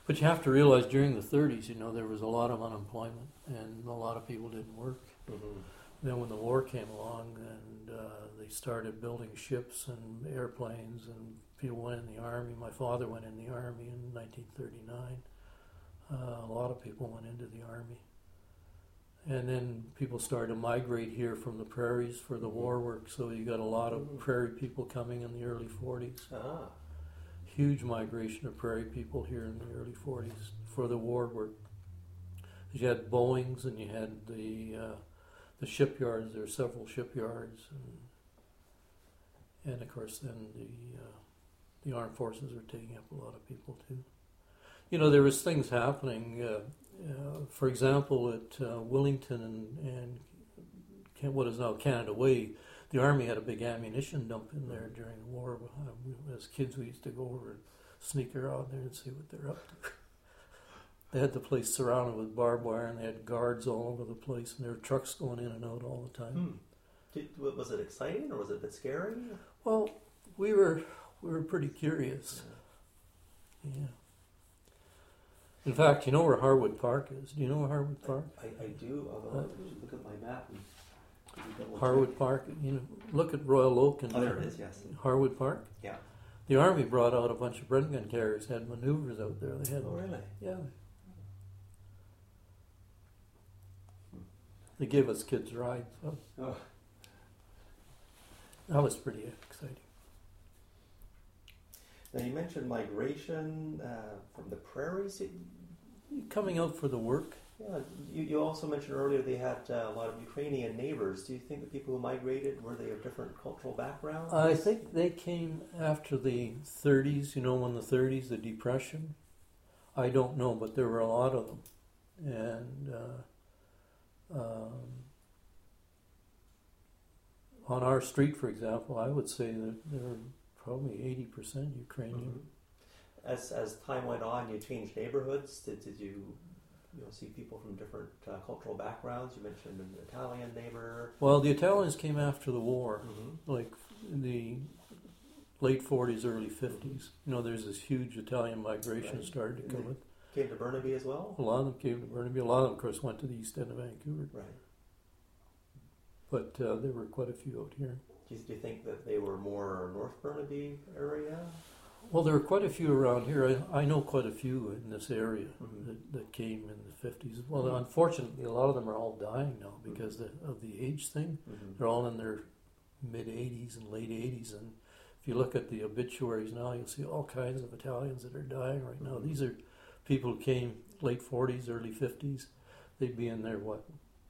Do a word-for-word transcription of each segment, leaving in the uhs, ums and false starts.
But you have to realize during the thirties, you know, there was a lot of unemployment and a lot of people didn't work. Mm-hmm. Then when the war came along and uh, they started building ships and airplanes and people went in the army. My father went in the army in nineteen thirty-nine. Uh, a lot of people went into the army. And then people started to migrate here from the prairies for the war work. So you got a lot of Mm. prairie people coming in the early forties. Ah. Huge migration of prairie people here in the early forties for the war work. You had Boeings and you had the uh, the shipyards. There were several shipyards, and, and of course then the uh, the armed forces were taking up a lot of people too. You know, there was things happening. Uh, uh, for example, at uh, Willington and, and Can- what is now Canada Way, the Army had a big ammunition dump in there during the war. Uh, we, as kids, we used to go over and sneak around there and see what they're up to. They had the place surrounded with barbed wire, and they had guards all over the place, and there were trucks going in and out all the time. Hmm. Did, was it exciting or was it a bit scary? Well, we were we were pretty curious. Yeah. Yeah. In fact, you know where Harwood Park is? Do you know where Harwood Park? I, I do, although I should look at my map. And double Harwood check. Park. You know, look at Royal Oak and Oh, there it is, yes. Harwood Park. Yeah. The Army brought out a bunch of Bren gun carriers, had maneuvers out there. They had, Oh, really? yeah. They gave us kids rides. So Oh. that was pretty exciting. Now, you mentioned migration uh, from the prairies. Coming out for the work. Yeah, you, you also mentioned earlier they had uh, a lot of Ukrainian neighbors. Do you think the people who migrated, were they of different cultural backgrounds? I think they came after the thirties, you know, when the thirties, the Depression. I don't know, but there were a lot of them. And uh, um, on our street, for example, I would say that there were probably eighty percent Ukrainian. Mm-hmm. As as time went on, you changed neighborhoods. Did did you you know see people from different uh, cultural backgrounds? You mentioned an Italian neighbor. Well, the Italians came after the war, Mm-hmm. like in the late forties, early fifties. You know, there's this huge Italian migration Right. started to come Mhm. in. Came to Burnaby as well. A lot of them came to Burnaby. A lot of them, of course, went to the east end of Vancouver. Right. But uh, there were quite a few out here. Do you, do you think that they were more North Burnaby area? Well, there were quite a few around here. I, I know quite a few in this area Mhm. that, that came in the fifties. Well, unfortunately, a lot of them are all dying now because the, of the age thing. Mm-hmm. They're all in their mid-eighties and late eighties. And if you look at the obituaries now, you'll see all kinds of Italians that are dying right now. Mhm. These are people who came late forties, early fifties. They'd be in their, what,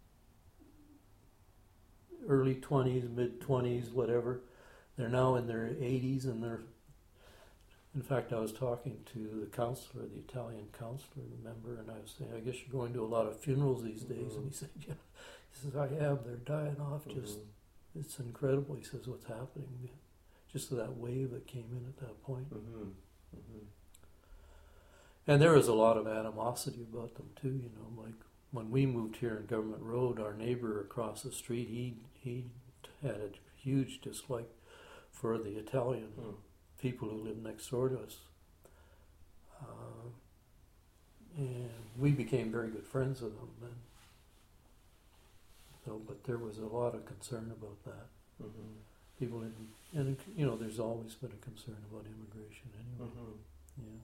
early twenties, mid-twenties, whatever. They're now in their eighties, and they're... In fact, I was talking to the counselor, the Italian counselor, member, and I was saying, I guess you're going to a lot of funerals these days. Mhm. And he said, yeah. He says, I have. They're dying off. Just, Mm-hmm. it's incredible. He says, what's happening? Just that wave that came in at that point. Mm-hmm. Mm-hmm. And there was a lot of animosity about them, too, you know, like when we moved here in Government Road, our neighbor across the street, he he had a huge dislike for the Italian Mm. people who lived next door to us. Uh, and we became very good friends with them then. So, but there was a lot of concern about that. Mm-hmm. People didn't, and you know, there's always been a concern about immigration anyway. Mm-hmm. Yeah.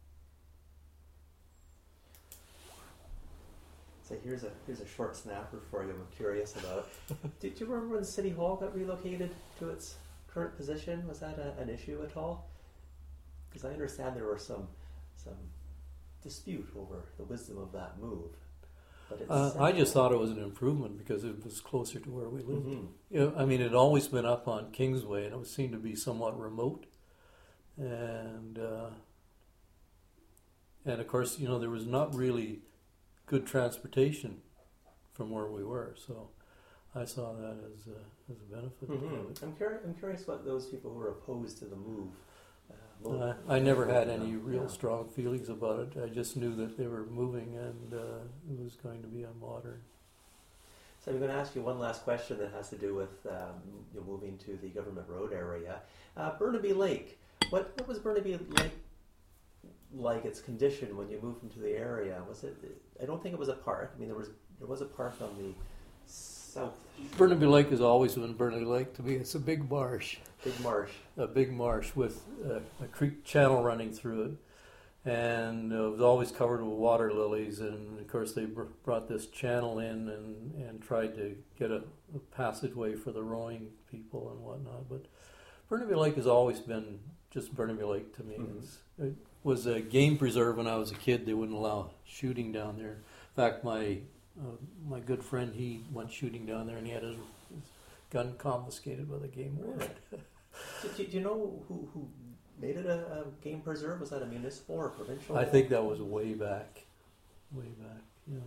So here's a here's a short snapper for you. I'm curious about. Did you remember when City Hall got relocated to its current position? Was that a, an issue at all? Because I understand there were some some dispute over the wisdom of that move. But it's Uh, I just thought it was an improvement because it was closer to where we lived. Mm-hmm. You know, I mean, it had always been up on Kingsway, and it seemed to be somewhat remote. And uh, and of course, you know, there was not really good transportation from where we were, so I saw that as a, as a benefit. Mm-hmm. I'm curious. I'm curious what those people who were opposed to the move. Uh, Uh, moved- I never had moved any them. real Yeah. strong feelings about it. I just knew that they were moving, and uh, it was going to be a modern. So I'm going to ask you one last question that has to do with um, you know, moving to the Government Road area. Uh, Burnaby Lake. What, what was Burnaby Lake like its condition when you moved into the area? Was it? I don't think it was a park. I mean, there was there was a park on the south. Burnaby Lake has always been Burnaby Lake to me. It's a big marsh. Big marsh. A big marsh with a, a creek channel running through it. And uh, it was always covered with water lilies. And, of course, they br- brought this channel in and, and tried to get a, a passageway for the rowing people and whatnot. But Burnaby Lake has always been just Burnaby Lake to me. Mm-hmm. It's, it was a game preserve when I was a kid. They wouldn't allow shooting down there. In fact, my uh, my good friend, he went shooting down there, and he had his, his gun confiscated by the game warden. do, do, do you know who, who made it a, a game preserve? Was that a municipal or provincial? I think that was way back, way back. Yeah.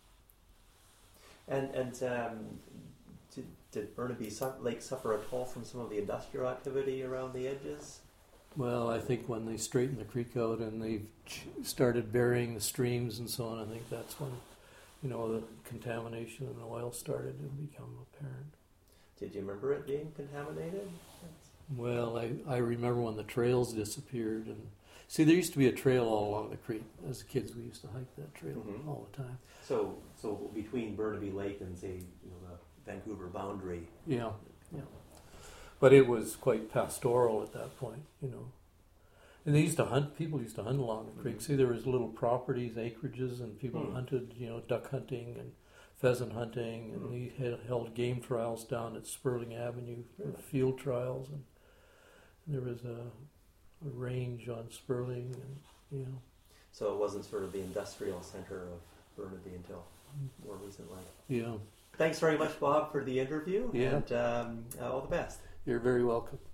And and um, did, did Burnaby su- Lake suffer at all from some of the industrial activity around the edges? Well, I think when they straightened the creek out and they started burying the streams and so on, I think that's when, you know, the contamination and the oil started to become apparent. Did you remember it being contaminated? Well, I, I remember when the trails disappeared. And see, there used to be a trail all along the creek. As kids, we used to hike that trail Mm-hmm. all the time. So so between Burnaby Lake and, say, you know, the Vancouver boundary. Yeah, yeah. But it was quite pastoral at that point, you know. And they used to hunt, people used to hunt along the creek. Mm-hmm. See, there was little properties, acreages, and people Hmm. hunted, you know, duck hunting and pheasant hunting. And Hmm. they had, held game trials down at Sperling Avenue, Really? field trials. And there was a, a range on Sperling, and, you know. So it wasn't sort of the industrial center of Burnaby until more recently. Yeah, Thanks very much, Bob, for the interview. Yeah. And um, uh, all the best. you're very welcome.